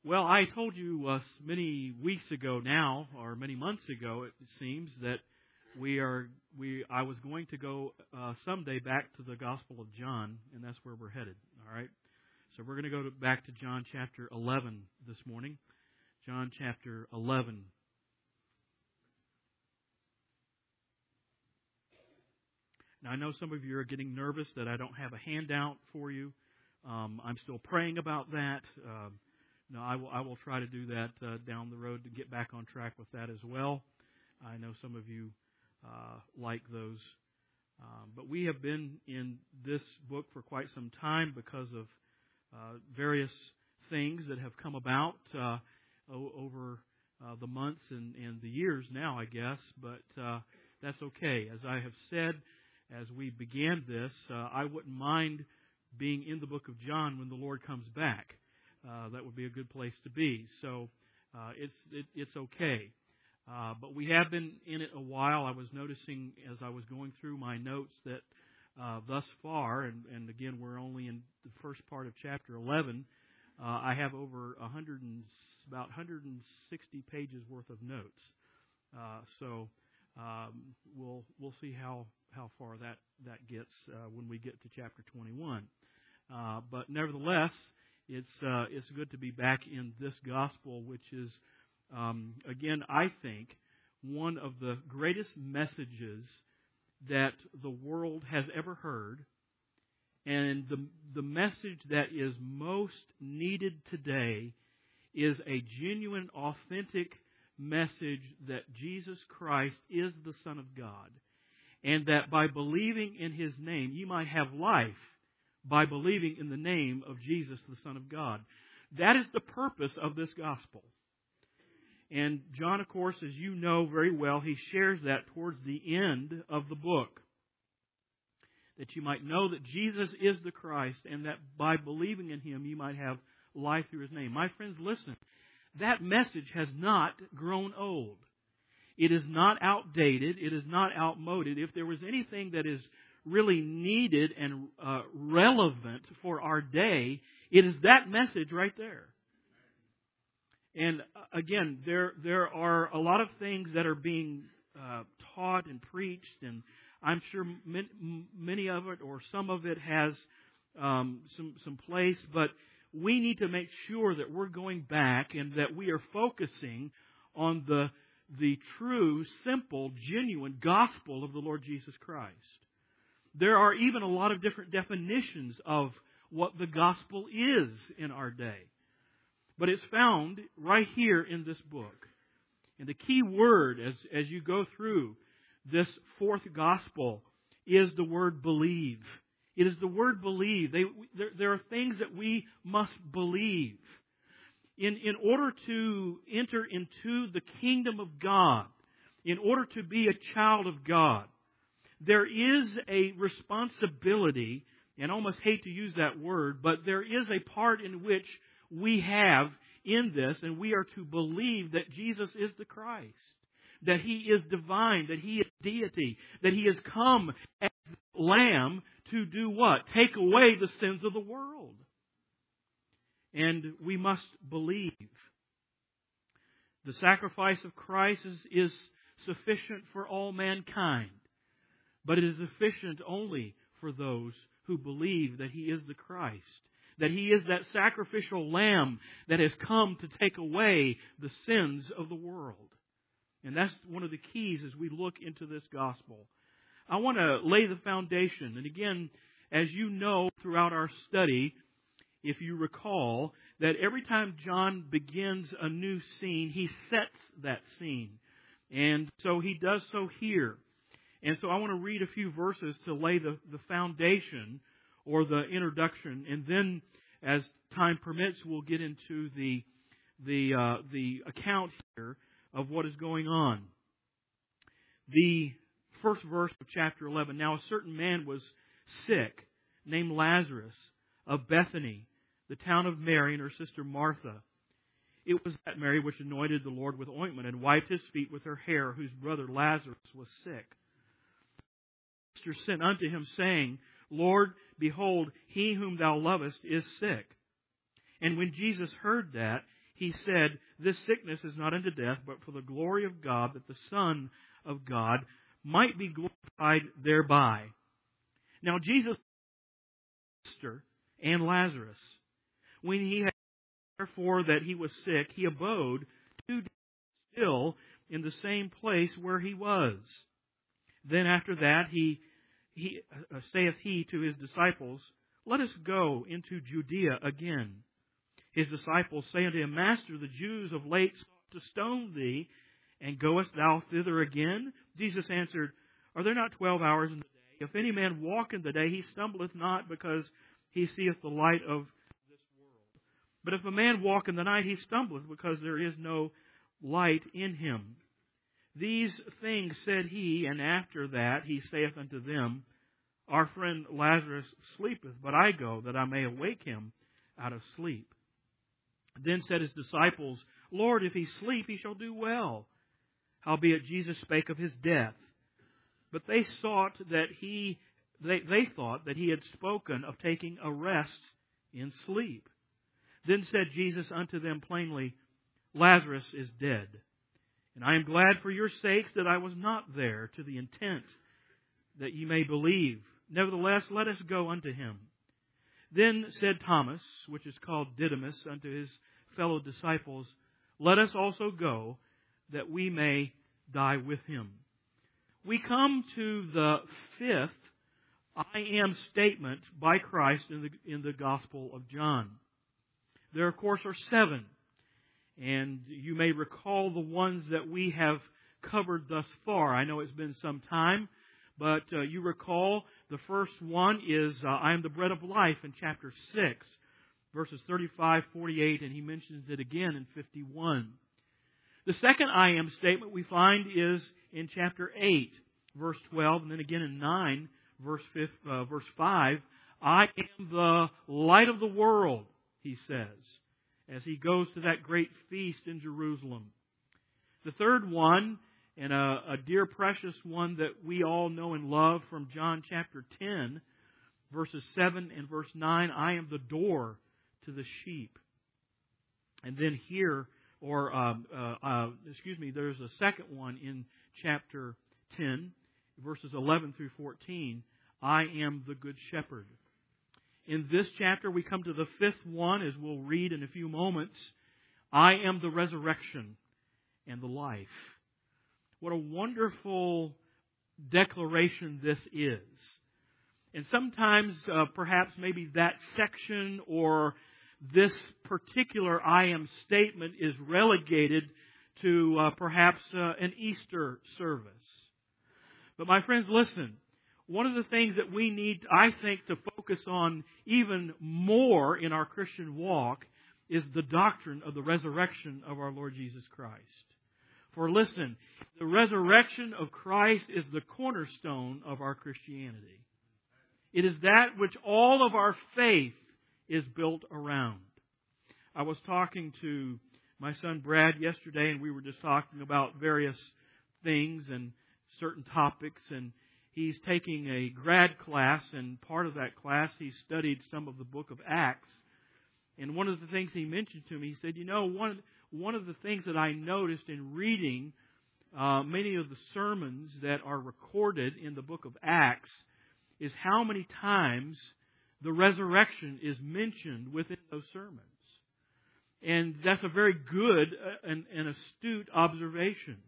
Well, I told you many weeks ago now, or many months ago, it seems, that I was going to go someday back to the Gospel of John, and that's where we're headed. All right, so we're going to go back to John chapter 11 this morning. John chapter 11. Now, I know some of you are getting nervous that I don't have a handout for you. I'm still praying about that. No, I will try to do that down the road to get back on track with that as well. I know some of you like those. But we have been in this book for quite some time because of various things that have come about over the months and the years now, I guess. But that's okay. As I have said, as we began this, I wouldn't mind being in the book of John when the Lord comes back. That would be a good place to be. So it's okay. But we have been in it a while. I was noticing as I was going through my notes that thus far, and again we're only in the first part of chapter 11, I have over about 160 pages worth of notes. So we'll see how far that gets when we get to chapter 21. But nevertheless, it's good to be back in this gospel, which is, again, I think, one of the greatest messages that the world has ever heard, and the message that is most needed today is a genuine, authentic message that Jesus Christ is the Son of God, and that by believing in His name, you might have life by believing in the name of Jesus, the Son of God. That is the purpose of this gospel. And John, of course, as you know very well, he shares that towards the end of the book. That you might know that Jesus is the Christ, and that by believing in Him, you might have life through His name. My friends, listen. That message has not grown old. It is not outdated. It is not outmoded. If there was anything that is really needed and relevant for our day, it is that message right there. And again, there are a lot of things that are being taught and preached, and I'm sure many of it or some of it has some place, but we need to make sure that we're going back and that we are focusing on the true, simple, genuine gospel of the Lord Jesus Christ. There are even a lot of different definitions of what the gospel is in our day. But it's found right here in this book. And the key word as you go through this fourth gospel is the word believe. It is the word believe. There are things that we must believe. In order to enter into the kingdom of God, in order to be a child of God, there is a responsibility, and I almost hate to use that word, but there is a part in which we have in this, and we are to believe that Jesus is the Christ, that He is divine, that He is deity, that He has come as the Lamb to do what? Take away the sins of the world. And we must believe. The sacrifice of Christ is sufficient for all mankind, but it is sufficient only for those who believe that He is the Christ, that He is that sacrificial lamb that has come to take away the sins of the world. And that's one of the keys as we look into this gospel. I want to lay the foundation. And again, as you know throughout our study, if you recall, that every time John begins a new scene, he sets that scene. And so he does so here. And so I want to read a few verses to lay the foundation or the introduction, and then, as time permits, we'll get into the account here of what is going on. The first verse of chapter 11. Now a certain man was sick, named Lazarus, of Bethany, the town of Mary and her sister Martha. It was that Mary which anointed the Lord with ointment and wiped His feet with her hair, whose brother Lazarus was sick. Her sister sent unto Him, saying, Lord, behold, he whom thou lovest is sick. And when Jesus heard that, he said, "This sickness is not unto death, but for the glory of God, that the Son of God might be glorified thereby." Now Jesus and Lazarus, when he had therefore that he was sick, he abode 2 days still in the same place where he was. Then after that saith he to his disciples, "Let us go into Judea again." His disciples say unto him, "Master, the Jews of late sought to stone thee, and goest thou thither again?" Jesus answered, "Are there not 12 hours in the day? If any man walk in the day, he stumbleth not, because he seeth the light of this world. But if a man walk in the night, he stumbleth, because there is no light in him." These things said he, and after that he saith unto them, "Our friend Lazarus sleepeth, but I go, that I may awake him out of sleep." Then said his disciples, "Lord, if he sleep, he shall do well." Howbeit Jesus spake of his death. But they thought that he had spoken of taking a rest in sleep. Then said Jesus unto them plainly, "Lazarus is dead. And I am glad for your sakes that I was not there, to the intent that ye may believe. Nevertheless, let us go unto him." Then said Thomas, which is called Didymus, unto his fellow disciples, "Let us also go, that we may die with him." We come to the 5th I am statement by Christ in the Gospel of John. There, of course, are 7. And you may recall the ones that we have covered thus far. I know it's been some time, but you recall the first one is I am the bread of life in chapter 6, verses 35, 48, and he mentions it again in 51. The second I am statement we find is in chapter 8, verse 12, and then again in 9, verse 5. I am the light of the world, he says, as he goes to that great feast in Jerusalem. The third one, and a dear precious one that we all know and love from John chapter 10, verses 7 and verse 9, I am the door to the sheep. And then here, there's a second one in chapter 10, verses 11 through 14, I am the good shepherd. In this chapter, we come to the 5th one, as we'll read in a few moments. I am the resurrection and the life. What a wonderful declaration this is. And sometimes, perhaps maybe that section or this particular I am statement is relegated to perhaps an Easter service. But my friends, listen. One of the things that we need, I think, to focus on even more in our Christian walk is the doctrine of the resurrection of our Lord Jesus Christ. For listen, the resurrection of Christ is the cornerstone of our Christianity. It is that which all of our faith is built around. I was talking to my son Brad yesterday, and we were just talking about various things and certain topics, and he's taking a grad class, and part of that class he studied some of the book of Acts. And one of the things he mentioned to me, he said, one of the things that I noticed in reading many of the sermons that are recorded in the book of Acts is how many times the resurrection is mentioned within those sermons. And that's a very good and astute observation.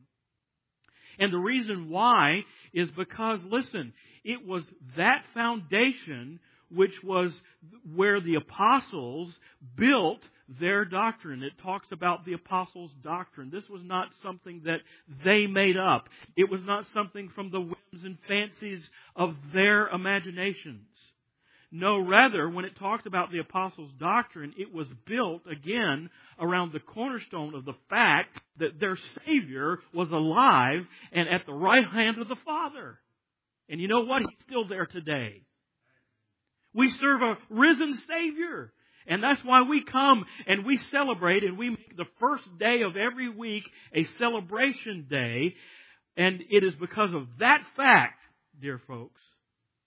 And the reason why is because, listen, it was that foundation which was where the apostles built their doctrine. It talks about the apostles' doctrine. This was not something that they made up. It was not something from the whims and fancies of their imaginations. No, rather, when it talks about the apostles' doctrine, it was built, again, around the cornerstone of the fact that their Savior was alive and at the right hand of the Father. And you know what? He's still there today. We serve a risen Savior. And that's why we come and we celebrate, and we make the first day of every week a celebration day. And it is because of that fact, dear folks,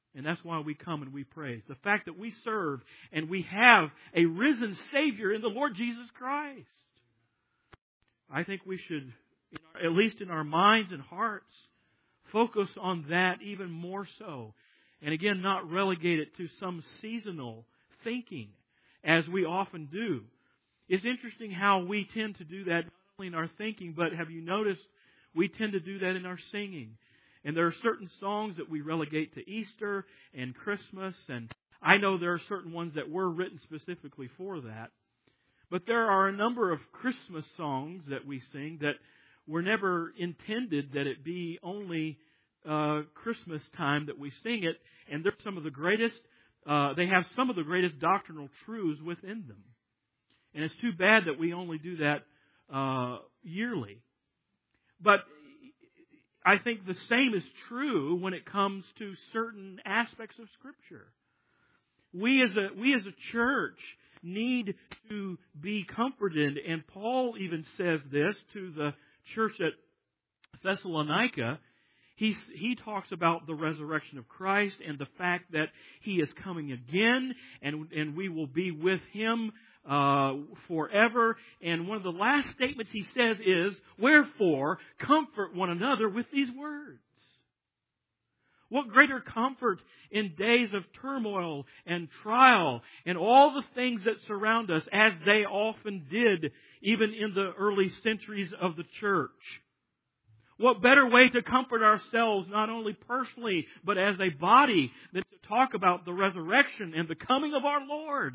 And that's why we come and we praise. The fact that we serve and we have a risen Savior in the Lord Jesus Christ. I think we should, at least in our minds and hearts, focus on that even more so. And again, not relegate it to some seasonal thinking, as we often do. It's interesting how we tend to do that, not only in our thinking, but have you noticed we tend to do that in our singing? And there are certain songs that we relegate to Easter and Christmas, and I know there are certain ones that were written specifically for that. But there are a number of Christmas songs that we sing that were never intended that it be only Christmas time that we sing it, and they're some of the greatest. They have some of the greatest doctrinal truths within them, and it's too bad that we only do that yearly. But I think the same is true when it comes to certain aspects of Scripture. We as a church need to be comforted, and Paul even says this to the church at Thessalonica. He talks about the resurrection of Christ and the fact that He is coming again, and we will be with Him forever. And one of the last statements he says is, "Wherefore, comfort one another with these words." What greater comfort in days of turmoil and trial and all the things that surround us, as they often did even in the early centuries of the church. What better way to comfort ourselves, not only personally, but as a body, than to talk about the resurrection and the coming of our Lord?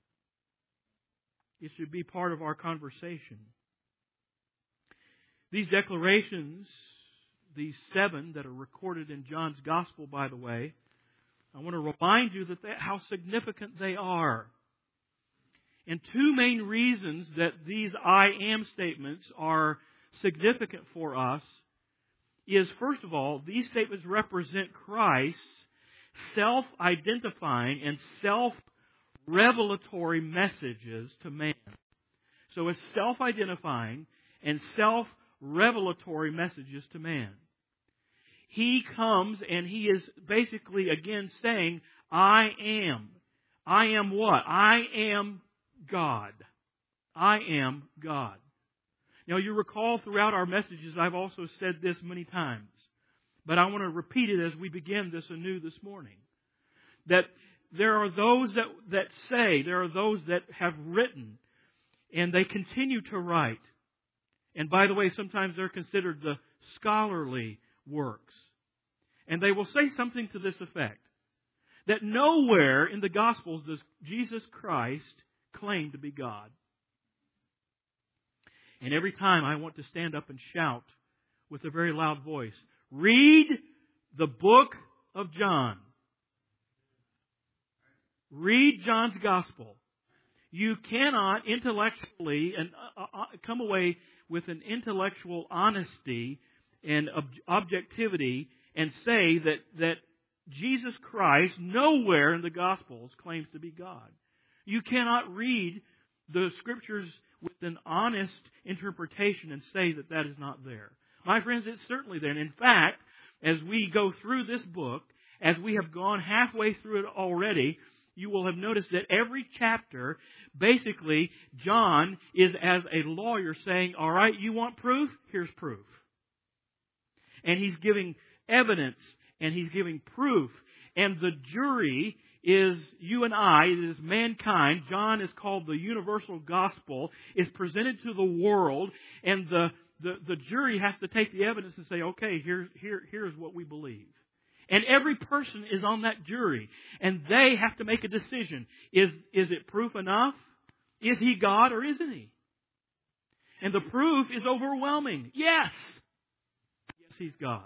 It should be part of our conversation. These declarations, these 7 that are recorded in John's Gospel, by the way, I want to remind you that how significant they are. And 2 main reasons that these I am statements are significant for us is, first of all, these statements represent Christ's self-identifying and self-revelatory messages to man. So it's self-identifying and self-revelatory messages to man. He comes and He is basically again saying, I am. I am what? I am God. I am God. Now, you recall throughout our messages, I've also said this many times, but I want to repeat it as we begin this anew this morning, that there are those that say, there are those that have written, and they continue to write. And by the way, sometimes they're considered the scholarly works. And they will say something to this effect, that nowhere in the Gospels does Jesus Christ claim to be God. And every time I want to stand up and shout with a very loud voice, read the book of John. Read John's Gospel. You cannot intellectually and come away with an intellectual honesty and objectivity and say that Jesus Christ nowhere in the Gospels claims to be God. You cannot read the Scriptures with an honest interpretation and say that that is not there. My friends, it's certainly there. And in fact, as we go through this book, as we have gone halfway through it already, you will have noticed that every chapter, basically, John is as a lawyer saying, all right, you want proof? Here's proof. And he's giving evidence, and he's giving proof. And the jury is you and I, it is mankind. John is called the universal gospel, is presented to the world, and the jury has to take the evidence and say, okay, here's what we believe. And every person is on that jury, and they have to make a decision. Is it proof enough? Is He God or isn't He? And the proof is overwhelming. Yes! Yes, He's God.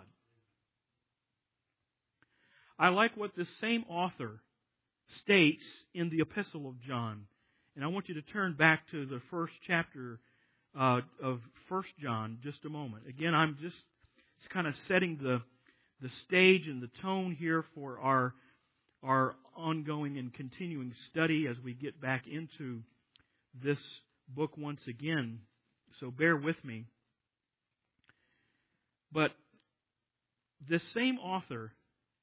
I like what this same author states in the Epistle of John. And I want you to turn back to the first chapter of 1 John just a moment. Again, I'm just kind of setting the stage and the tone here for our ongoing and continuing study as we get back into this book once again. So bear with me. But this same author,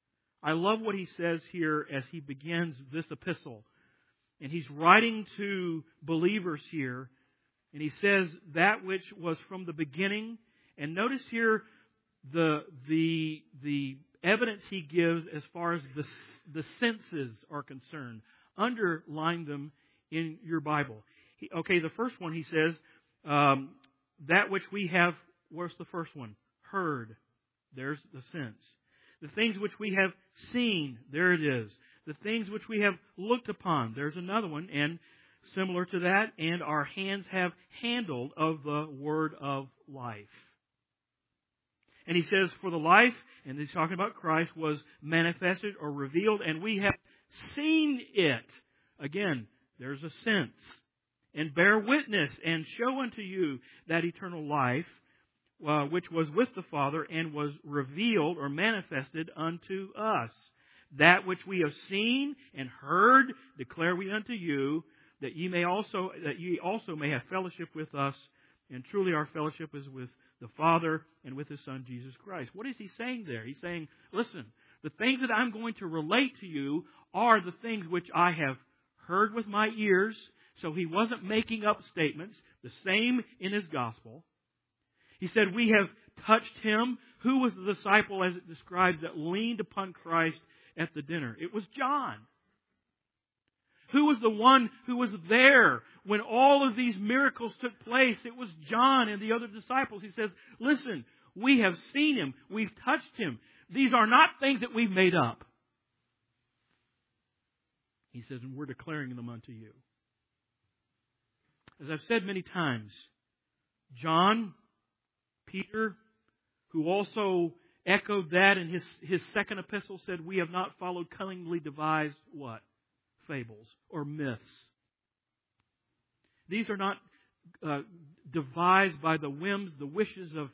I love what he says here as he begins this epistle. And he's writing to believers here. And he says that which was from the beginning. And notice here the evidence he gives as far as the senses are concerned. Underline them in your Bible. The first one he says, that which we have, where's the first one? Heard. There's the sense. The things which we have seen, there it is. The things which we have looked upon, there's another one. And similar to that, and our hands have handled of the word of life. And he says, for the life, and he's talking about Christ, was manifested or revealed, and we have seen it. Again, there's a sense. And bear witness and show unto you that eternal life, which was with the Father and was revealed or manifested unto us. That which we have seen and heard declare we unto you, that ye also may have fellowship with us. And truly our fellowship is with the Father and with His Son, Jesus Christ. What is He saying there? He's saying, listen, the things that I'm going to relate to you are the things which I have heard with my ears. So He wasn't making up statements. The same in His gospel. He said, we have touched Him. Who was the disciple, as it describes, that leaned upon Christ at the dinner? It was John. Who was the one who was there when all of these miracles took place? It was John and the other disciples. He says, listen, we have seen Him. We've touched Him. These are not things that we've made up. He says, and we're declaring them unto you. As I've said many times, John, Peter, who also echoed that in his second epistle, said, we have not followed cunningly devised what? Fables or myths. These are not devised by the whims, the wishes of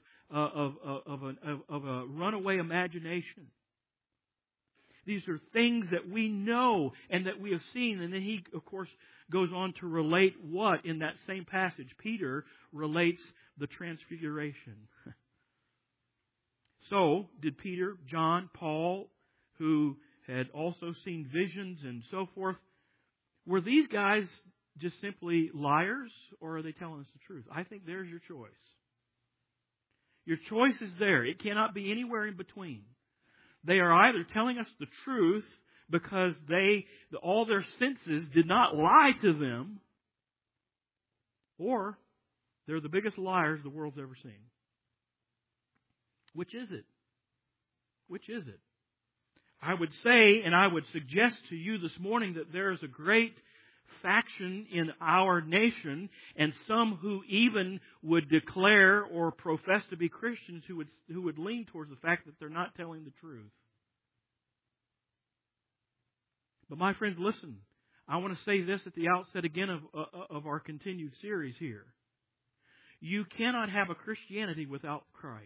a runaway imagination. These are things that we know and that we have seen. And then he, of course, goes on to relate what in that same passage? Peter relates the transfiguration. So, did Peter, John, Paul, who had also seen visions and so forth, were these guys just simply liars, or are they telling us the truth? I think there's your choice. Your choice is there. It cannot be anywhere in between. They are either telling us the truth because all their senses did not lie to them, or they're the biggest liars the world's ever seen. Which is it? Which is it? I would say, and I would suggest to you this morning, that there is a great faction in our nation, and some who even would declare or profess to be Christians who would lean towards the fact that they're not telling the truth. But my friends, listen. I want to say this at the outset again of our continued series here. You cannot have a Christianity without Christ.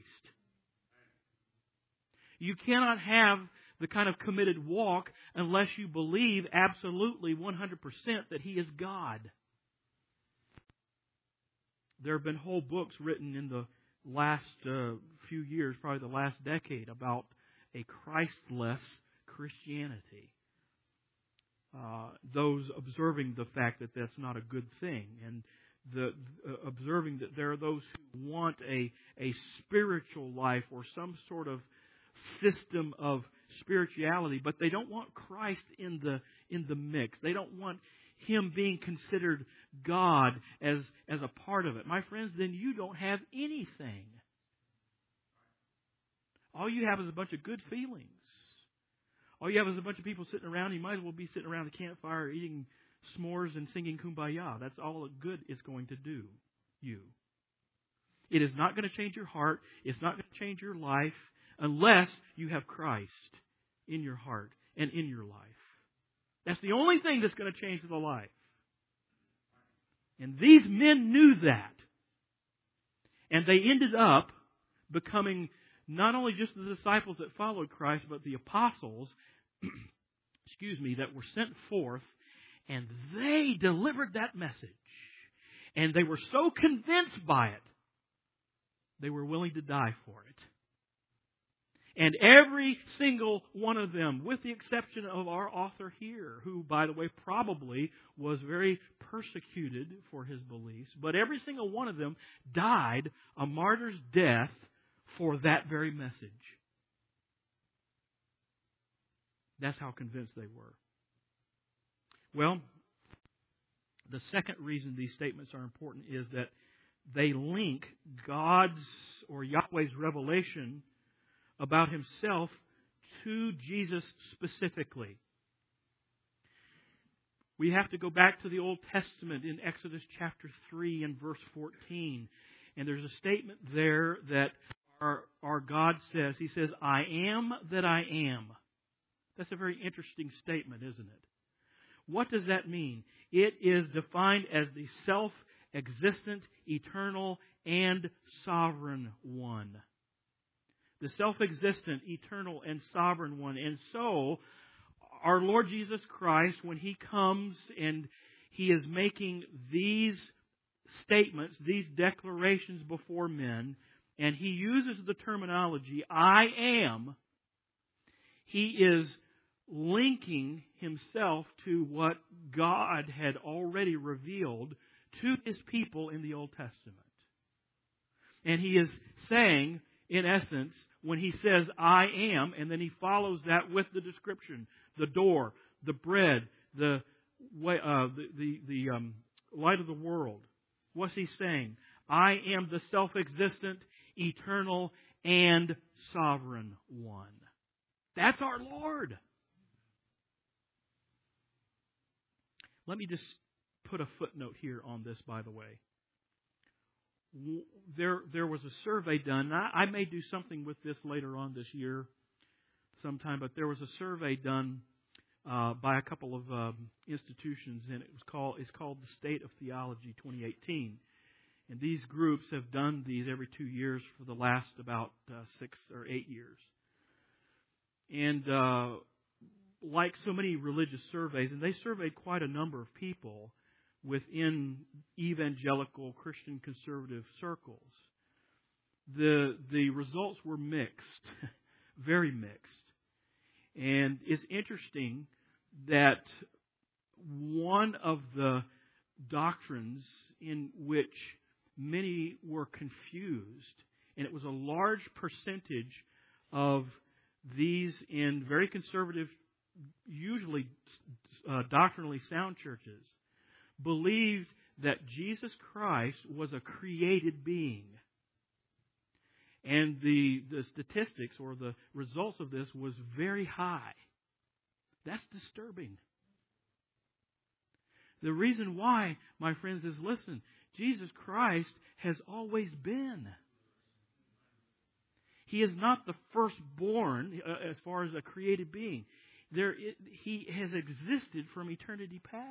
You cannot have the kind of committed walk unless you believe absolutely 100% that He is God. There have been whole books written in the last few years, probably the last decade, about a Christless Christianity. Those observing the fact that that's not a good thing, and observing that there are those who want a spiritual life or some sort of system of spirituality, but they don't want Christ in the mix. They don't want Him being considered God as a part of it. My friends, then you don't have anything. All you have is a bunch of good feelings. All you have is a bunch of people sitting around. You might as well be sitting around the campfire eating s'mores and singing Kumbaya. That's all good it's going to do you. It is not going to change your heart. It's not going to change your life unless you have Christ in your heart and in your life. That's the only thing that's going to change the life. And these men knew that. And they ended up becoming not only just the disciples that followed Christ, but the apostles, that were sent forth, and they delivered that message. And they were so convinced by it, they were willing to die for it. And every single one of them, with the exception of our author here, who, by the way, probably was very persecuted for his beliefs, but every single one of them died a martyr's death for that very message. That's how convinced they were. Well, the second reason these statements are important is that they link God's or Yahweh's revelation about Himself to Jesus specifically. We have to go back to the Old Testament in Exodus chapter 3 and verse 14. And there's a statement there that our God says. He says, I am that I am. That's a very interesting statement, isn't it? What does that mean? It is defined as the self-existent, eternal, and sovereign one. The self-existent, eternal, and sovereign one. And so, our Lord Jesus Christ, when He comes and He is making these statements, these declarations before men, and He uses the terminology, I am, He is linking Himself to what God had already revealed to His people in the Old Testament. And He is saying, in essence, when He says, I am, and then He follows that with the description, the door, the bread, the light of the world. What's He saying? I am the self-existent, eternal, and sovereign one. That's our Lord. Let me just put a footnote here on this, by the way. There was a survey done. I may do something with this later on this year sometime, but there was a survey done by a couple of institutions, and it's called the State of Theology 2018. And these groups have done these every 2 years for the last about 6 or 8 years. And like so many religious surveys, and they surveyed quite a number of people within evangelical Christian conservative circles. The results were mixed, very mixed. And it's interesting that one of the doctrines in which many were confused, and it was a large percentage of these in very conservative, usually doctrinally sound churches, believed that Jesus Christ was a created being. And the statistics or the results of this was very high. That's disturbing. The reason why, my friends, is listen, Jesus Christ has always been. He is not the firstborn as far as a created being. He has existed from eternity past.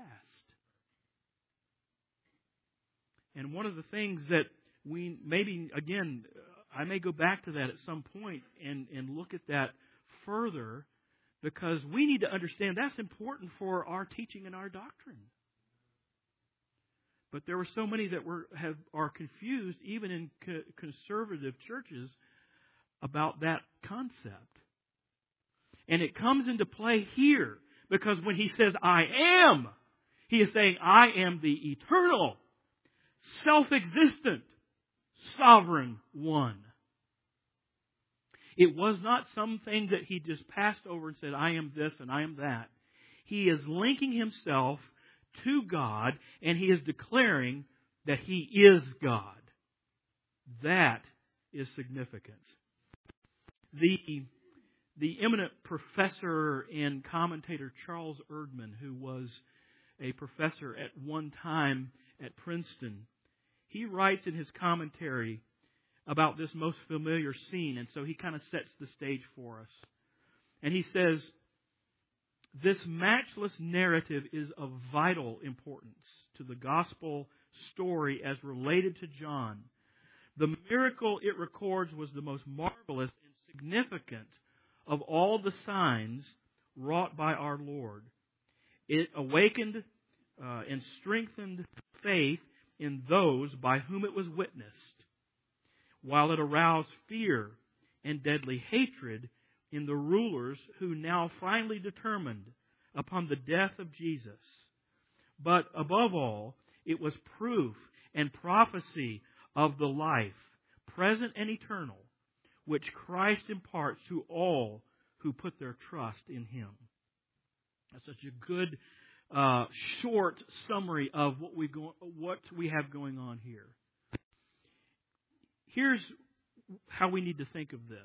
And one of the things that we maybe, again, I may go back to that at some point and look at that further, because we need to understand that's important for our teaching and our doctrine. But there were so many that are confused, even in conservative churches, about that concept. And it comes into play here, because when He says, I am, He is saying, I am the eternal, self-existent, sovereign one. It was not something that He just passed over and said, I am this and I am that. He is linking Himself to God, and He is declaring that He is God. That is significant. The eminent professor and commentator Charles Erdman, who was a professor at one time at Princeton, he writes in his commentary about this most familiar scene, and so he kind of sets the stage for us. And he says, this matchless narrative is of vital importance to the gospel story as related to John. The miracle it records was the most marvelous and significant of all the signs wrought by our Lord. It awakened and strengthened faith in those by whom it was witnessed, while it aroused fear and deadly hatred in the rulers who now finally determined upon the death of Jesus. But above all, it was proof and prophecy of the life, present and eternal, which Christ imparts to all who put their trust in Him. That's such a good, short summary of what we have going on here. Here's how we need to think of this.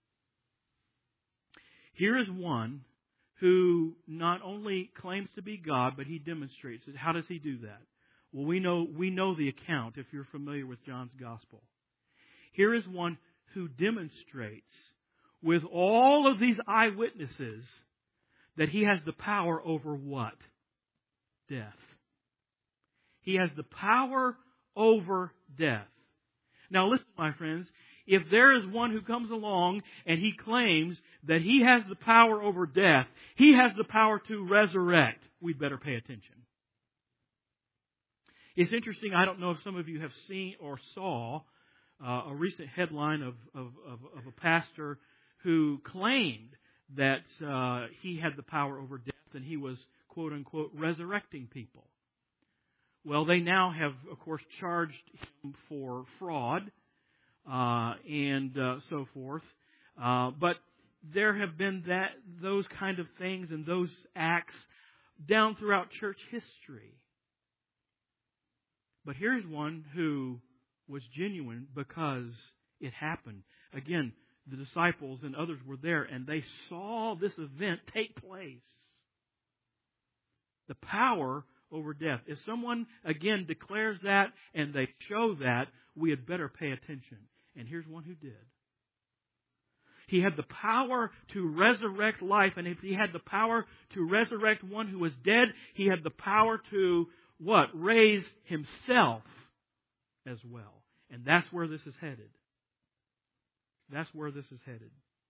Here is one who not only claims to be God, but he demonstrates it. How does he do that? Well, we know the account if you're familiar with John's Gospel. Here is one who demonstrates with all of these eyewitnesses that he has the power over what? Death. He has the power over death. Now listen, my friends, if there is one who comes along and he claims that he has the power over death, he has the power to resurrect, we'd better pay attention. It's interesting, I don't know if some of you have seen or saw a recent headline of a pastor who claimed that he had the power over death and he was, quote unquote, resurrecting people. Well, they now have, of course, charged him for fraud and so forth. But there have been those kind of things and those acts down throughout church history. But here's one who was genuine because it happened. Again, the disciples and others were there and they saw this event take place. The power over death. If someone, again, declares that and they show that, we had better pay attention. And here's one who did. He had the power to resurrect life. And if he had the power to resurrect one who was dead, he had the power to, what? Raise himself as well. And that's where this is headed. That's where this is headed.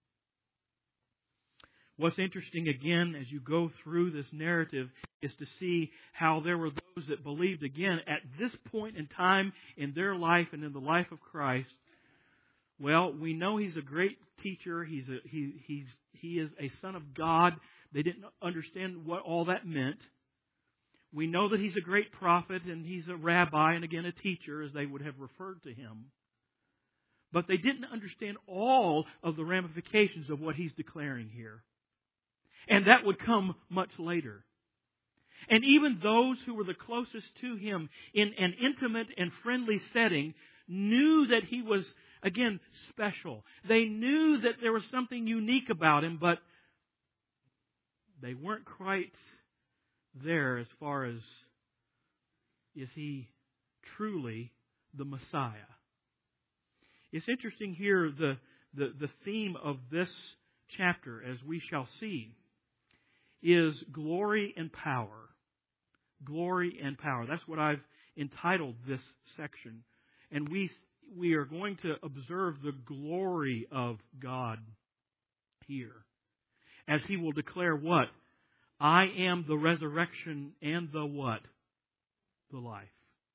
What's interesting, again, as you go through this narrative, is to see how there were those that believed, again, at this point in time in their life and in the life of Christ. Well, we know He's a great teacher. He is a Son of God. They didn't understand what all that meant. We know that He's a great prophet and He's a rabbi and, again, a teacher, as they would have referred to Him. But they didn't understand all of the ramifications of what He's declaring here. And that would come much later. And even those who were the closest to Him in an intimate and friendly setting knew that He was, again, special. They knew that there was something unique about Him, but they weren't quite there as far as, is He truly the Messiah? It's interesting here, the theme of this chapter, as we shall see, is glory and power. Glory and power. That's what I've entitled this section. And we are going to observe the glory of God here. As He will declare what? I am the resurrection and the what? The life.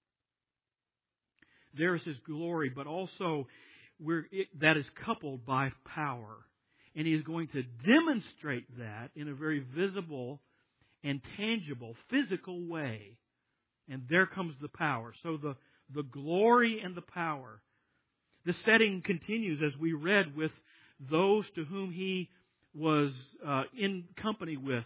There is His glory, but also that is coupled by power. And He is going to demonstrate that in a very visible and tangible, physical way. And there comes the power. So the glory and the power. The setting continues as we read with those to whom He was in company with,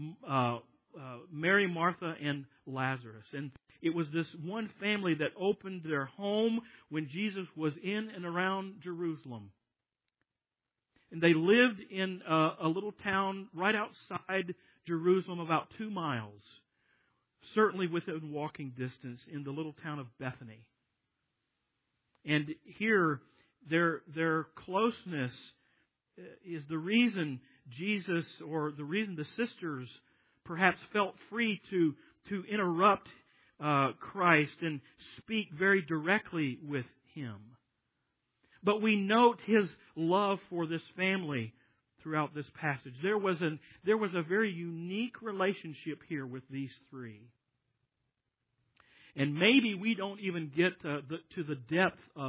Mary, Martha, and Lazarus. And it was this one family that opened their home when Jesus was in and around Jerusalem. And they lived in a little town right outside Jerusalem, about 2 miles, certainly within walking distance, in the little town of Bethany. And here, their closeness is the reason Jesus, or the reason the sisters perhaps felt free to interrupt Christ and speak very directly with Him. But we note His love for this family throughout this passage. There was a very unique relationship here with these three. And maybe we don't even get to the depth of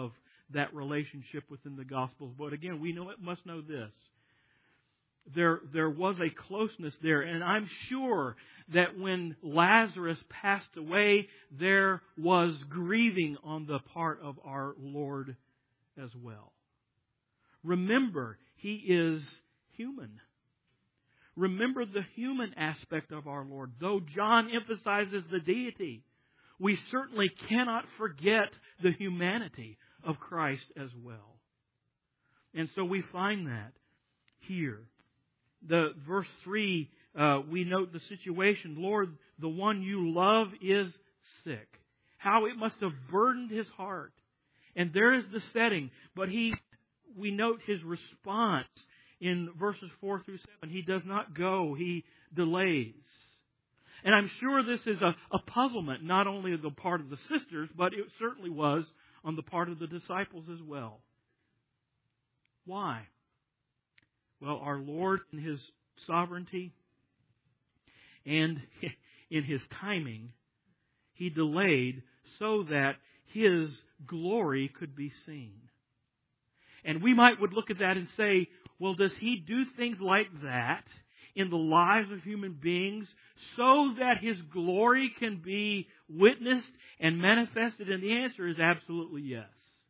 that relationship within the Gospels. But again, we must know this. There was a closeness there, and I'm sure that when Lazarus passed away, there was grieving on the part of our Lord as well. Remember, He is human. Remember the human aspect of our Lord. Though John emphasizes the deity, we certainly cannot forget the humanity of Christ as well. And so we find that here. The verse 3, we note the situation. Lord, the one you love is sick. How it must have burdened His heart. And there is the setting. But we note His response in verses 4 through 7. He does not go. He delays. And I'm sure this is a puzzlement, not only on the part of the sisters, but it certainly was on the part of the disciples as well. Why? Well, our Lord in His sovereignty and in His timing, He delayed so that His glory could be seen. And we would look at that and say, well, does He do things like that in the lives of human beings so that His glory can be witnessed and manifested? And the answer is absolutely yes.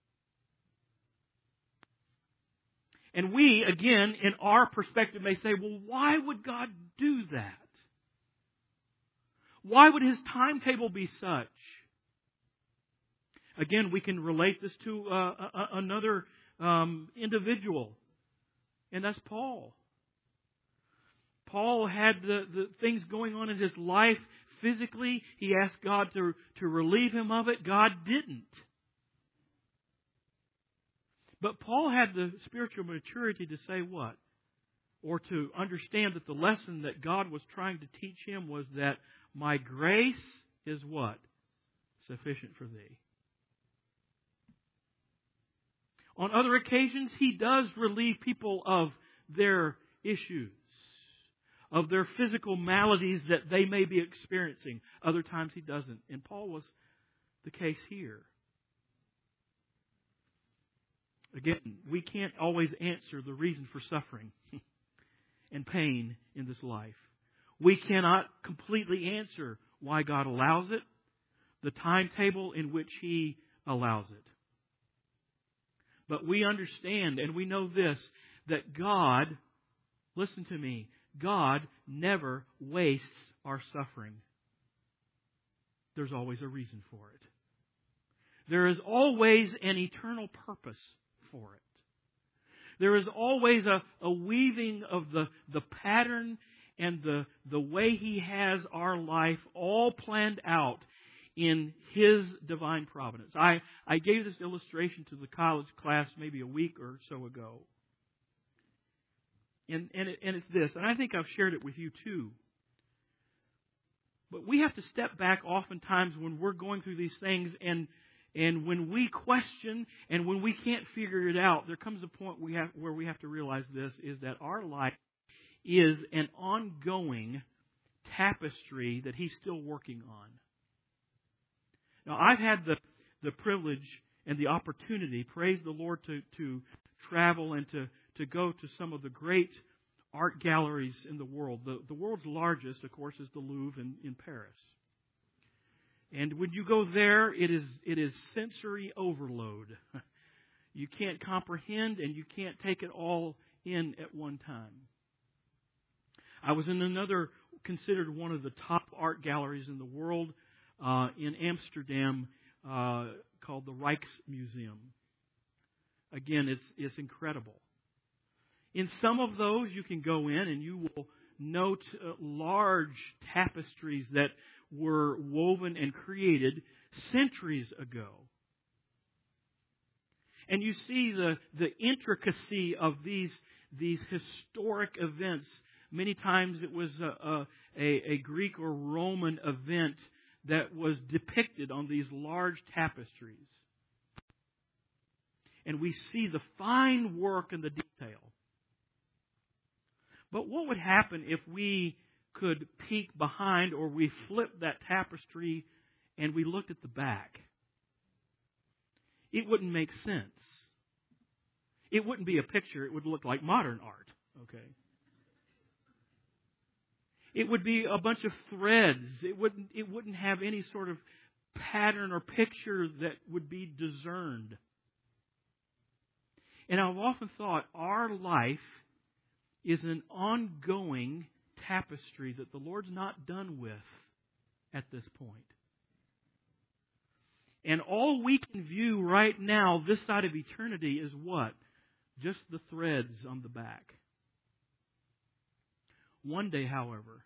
And we, again, in our perspective may say, well, why would God do that? Why would His timetable be such? Again, we can relate this to another individual, and that's Paul. Paul had the things going on in his life physically. He asked God to relieve him of it. God didn't. But Paul had the spiritual maturity to say what? Or to understand that the lesson that God was trying to teach him was that my grace is what? Sufficient for thee. On other occasions, he does relieve people of their issues, of their physical maladies that they may be experiencing. Other times he doesn't. And Paul was the case here. Again, we can't always answer the reason for suffering and pain in this life. We cannot completely answer why God allows it, the timetable in which He allows it. But we understand and we know this, that God, listen to me, God never wastes our suffering. There's always a reason for it. There is always an eternal purpose for it. There is always a weaving of the pattern and the way He has our life all planned out in His divine providence. I gave this illustration to the college class maybe a week or so ago. And it's this, and I think I've shared it with you too. But we have to step back oftentimes when we're going through these things, and when we question and when we can't figure it out, there comes a point where we have to realize this, is that our life is an ongoing tapestry that He's still working on. Now, I've had the privilege and the opportunity, praise the Lord, to travel and to go to some of the great art galleries in the world. The world's largest, of course, is the Louvre in Paris. And when you go there, it is sensory overload. You can't comprehend and you can't take it all in at one time. I was in another, considered one of the top art galleries in the world, in Amsterdam, called the Rijksmuseum. Again, it's incredible. In some of those, you can go in and you will note large tapestries that were woven and created centuries ago. And you see the intricacy of these historic events. Many times it was a Greek or Roman event that was depicted on these large tapestries. And we see the fine work and the detail. But what would happen if we could peek behind, or we flipped that tapestry and we looked at the back? It wouldn't make sense. It wouldn't be a picture. It would look like modern art. Okay. It would be a bunch of threads. It wouldn't have any sort of pattern or picture that would be discerned. And I've often thought our life is an ongoing tapestry that the Lord's not done with at this point. And all we can view right now, this side of eternity, is what? Just the threads on the back. One day, however,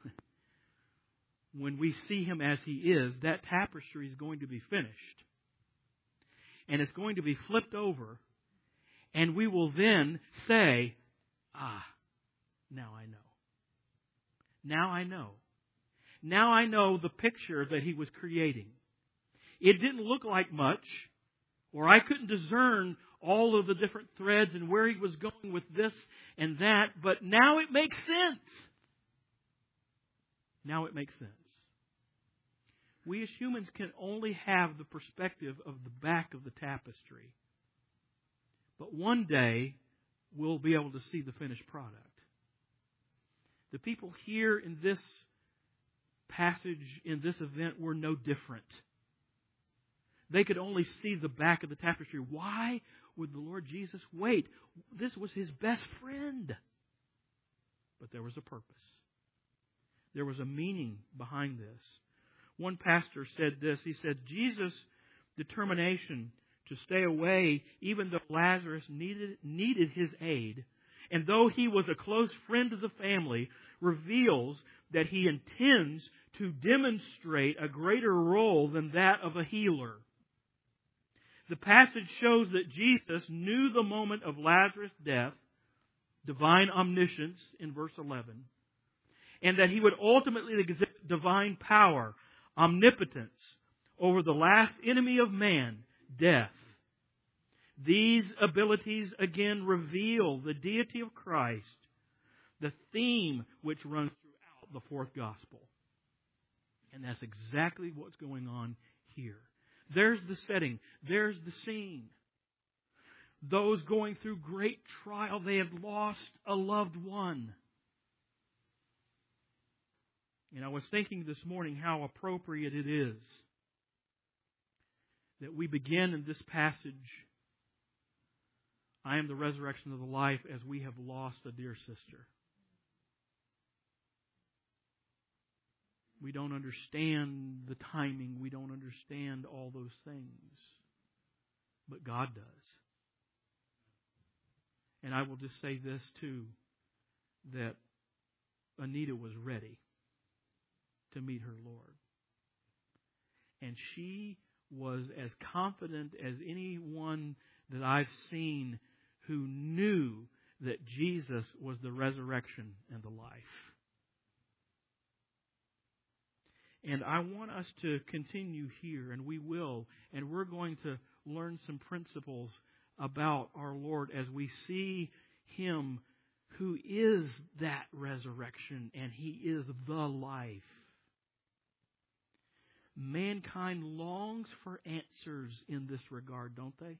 when we see Him as He is, that tapestry is going to be finished. And it's going to be flipped over. And we will then say, now I know. Now I know. Now I know the picture that He was creating. It didn't look like much, or I couldn't discern all of the different threads and where He was going with this and that, but now it makes sense. Now it makes sense. We as humans can only have the perspective of the back of the tapestry. But one day, we'll be able to see the finished product. The people here in this passage, in this event, were no different. They could only see the back of the tapestry. Why would the Lord Jesus wait? This was His best friend. But there was a purpose. There was a meaning behind this. One pastor said this. He said, Jesus' determination to stay away, even though Lazarus needed his aid, and though he was a close friend of the family, reveals that He intends to demonstrate a greater role than that of a healer. The passage shows that Jesus knew the moment of Lazarus' death, divine omniscience in verse 11, and that He would ultimately exhibit divine power, omnipotence, over the last enemy of man, death. These abilities again reveal the deity of Christ, the theme which runs throughout the fourth gospel. And that's exactly what's going on here. There's the setting. There's the scene. Those going through great trial, they have lost a loved one. And I was thinking this morning how appropriate it is that we begin in this passage, I am the resurrection of the life, as we have lost a dear sister. We don't understand the timing. We don't understand all those things. But God does. And I will just say this too, that Anita was ready to meet her Lord. And she was as confident as anyone that I've seen who knew that Jesus was the resurrection and the life. And I want us to continue here, and we will, and we're going to learn some principles about our Lord as we see Him who is that resurrection, and He is the life. Mankind longs for answers in this regard, don't they?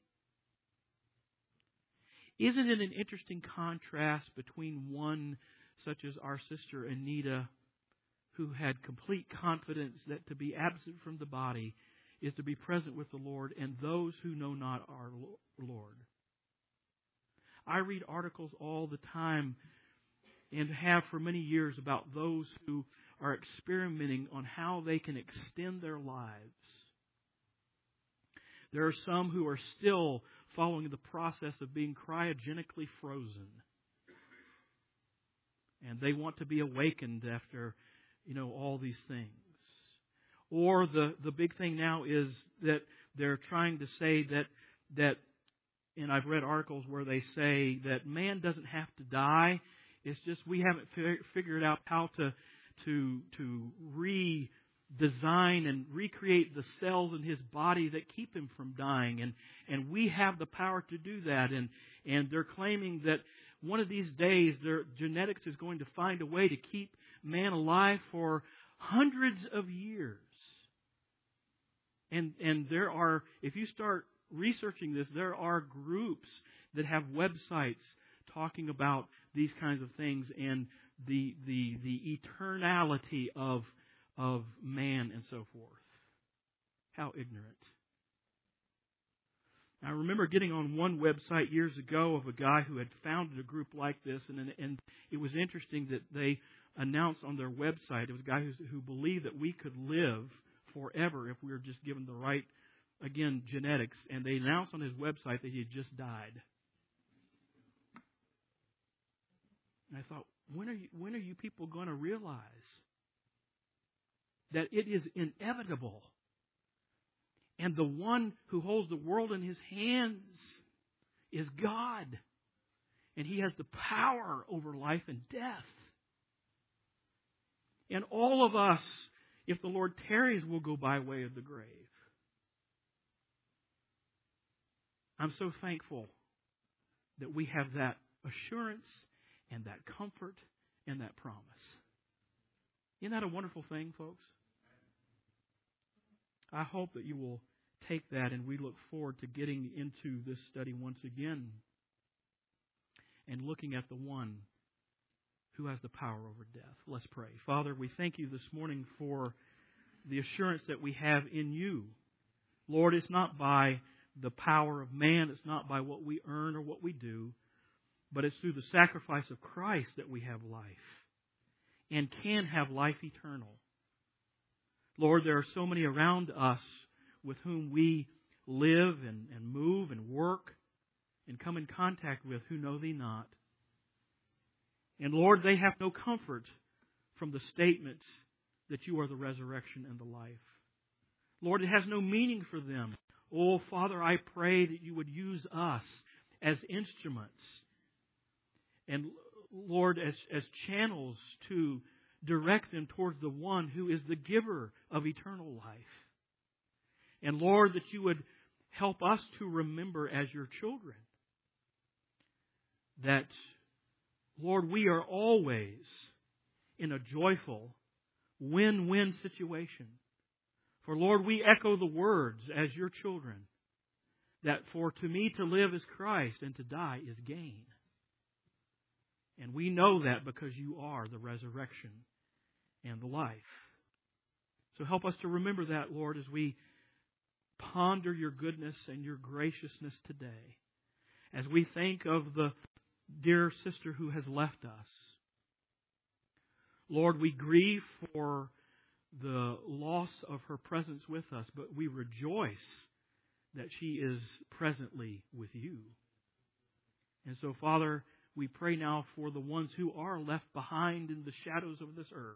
Isn't it an interesting contrast between one such as our sister Anita, who had complete confidence that to be absent from the body is to be present with the Lord, and those who know not our Lord? I read articles all the time and have for many years about those who are experimenting on how they can extend their lives. There are some who are still following the process of being cryogenically frozen. And they want to be awakened after, all these things. Or the big thing now is that they're trying to say that, and I've read articles where they say that man doesn't have to die. It's just we haven't figured out how to redesign and recreate the cells in his body that keep him from dying. And we have the power to do that. And they're claiming that one of these days their genetics is going to find a way to keep man alive for hundreds of years. And there are, if you start researching this, there are groups that have websites talking about these kinds of things and the eternality of man and so forth. How ignorant. I remember getting on one website years ago of a guy who had founded a group like this, and it was interesting that they announced on their website, it was a guy who believed that we could live forever if we were just given the right, again, genetics, and they announced on his website that he had just died. And I thought, when are you people going to realize that it is inevitable? And the one who holds the world in His hands is God. And He has the power over life and death. And all of us, if the Lord tarries, will go by way of the grave. I'm so thankful that we have that assurance and that comfort and that promise. Isn't that a wonderful thing, folks? I hope that you will take that, and we look forward to getting into this study once again and looking at the one who has the power over death. Let's pray. Father, we thank You this morning for the assurance that we have in You. Lord, it's not by the power of man, it's not by what we earn or what we do, but it's through the sacrifice of Christ that we have life and can have life eternal. Lord, there are so many around us with whom we live and move and work and come in contact with who know Thee not. And Lord, they have no comfort from the statement that You are the resurrection and the life. Lord, it has no meaning for them. Oh, Father, I pray that You would use us as instruments and, Lord, as channels to direct them towards the one who is the giver of eternal life. And Lord, that You would help us to remember as Your children that, Lord, we are always in a joyful, win-win situation. For Lord, we echo the words as Your children that for to me to live is Christ and to die is gain. And we know that because You are the resurrection and the life. So help us to remember that, Lord, as we ponder Your goodness and Your graciousness today. As we think of the dear sister who has left us. Lord, we grieve for the loss of her presence with us, but we rejoice that she is presently with You. And so, Father, we pray now for the ones who are left behind in the shadows of this earth.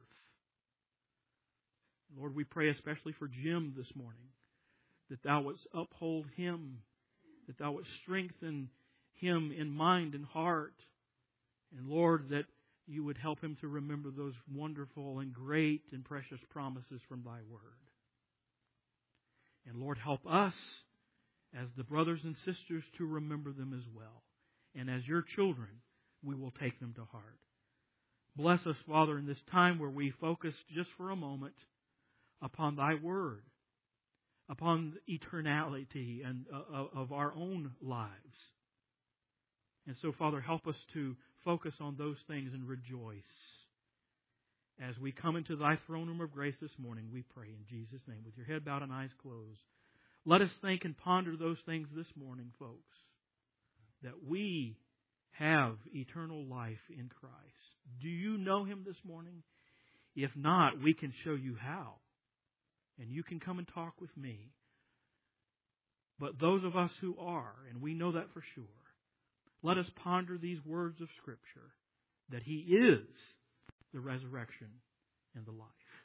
Lord, we pray especially for Jim this morning, that Thou wouldst uphold him, that Thou wouldst strengthen him in mind and heart. And Lord, that You would help him to remember those wonderful and great and precious promises from Thy Word. And Lord, help us as the brothers and sisters to remember them as well. And as Your children, we will take them to heart. Bless us, Father, in this time where we focus just for a moment upon Thy Word, upon the eternality and of our own lives. And so, Father, help us to focus on those things and rejoice. As we come into Thy throne room of grace this morning, we pray in Jesus' name. With your head bowed and eyes closed, let us think and ponder those things this morning, folks, that we have eternal life in Christ. Do you know Him this morning? If not, we can show you how. And you can come and talk with me. But those of us who are, and we know that for sure, let us ponder these words of Scripture, that He is the resurrection and the life.